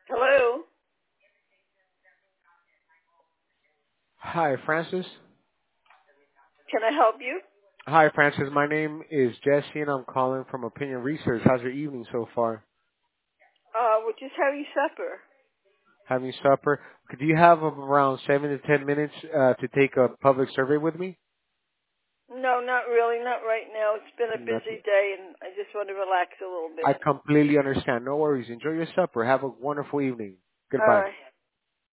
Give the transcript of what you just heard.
Hello? Hi, Francis. Can I help you? Hi, Francis. My name is Jesse, and I'm calling from Opinion Research. How's your evening so far? We're just having supper. Having supper? Do you have around 7 to 10 minutes to take a public survey with me? No, not really, not right now. It's been a busy Nothing. day and I just want to relax a little I bit. completely understand. No worries. Enjoy your supper. Have a wonderful evening. All Goodbye. right.